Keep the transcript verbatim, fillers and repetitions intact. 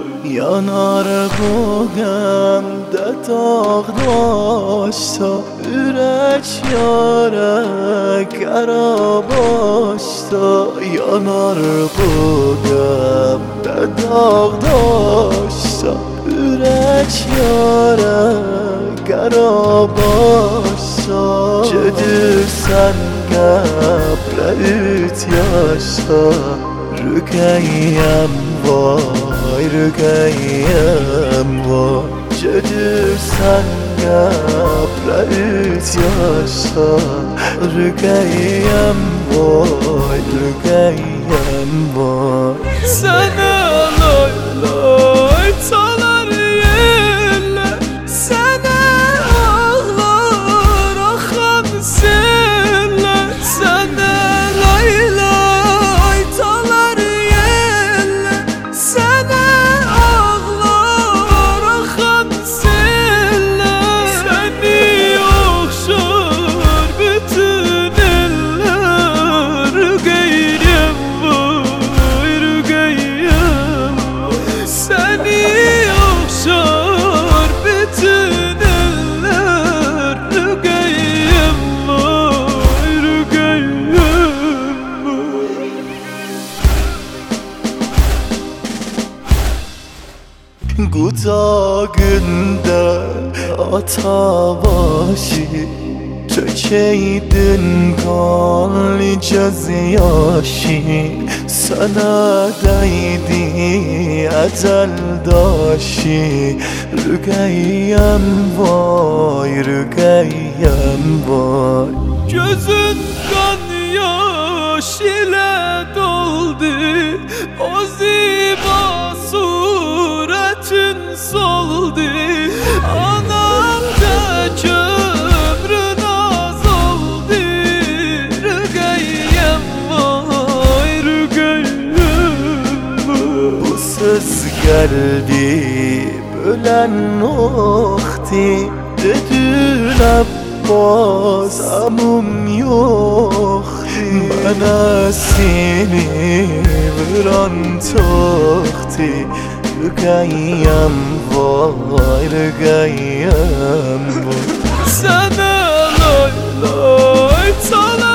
Yanar bu gemde dağ başta, ürək yarə qara başta. Yanar bu gemde dağ başta, ürək yarə qara başta. Gedirsən qəbrə üç yaşa, Rüqəyyəm vay, Rüqəyyəm vay. Gedirsən qəbrə üç yaşa, Rüqəyyəm vay, Rüqəyyəm vay. Sənə lay lay çalar yerlər, sənə ağlar axan sellər. Sənə lay lay çalar yerlər, sənə ağlar axan sellər. Səni oxşar bütün eller, Rüqəyyəm vay, Rüqəyyəm vay. Səni oxşar bütün eller, Rüqəyyəm vay, Rüqəyyəm vay. Qucağında ata başı, tökeydin qanlı göz yaşı. Sənə dəydi əcəl daşı, Rüqəyyəm vay, Rüqəyyəm vay. Gözün kan yaş ile doldu, o ziba suretin soldu. Anam da kömrün az oldu, Rüqəyyəm vay, Rüqəyyəm vay. Bu söz qəlbi bölən oxti, dedin Abbas amum yoxti. Mənə seni vuran çoxti, Rüqəyyəm vay, Rüqəyyəm vay. Sənə lay lay çalar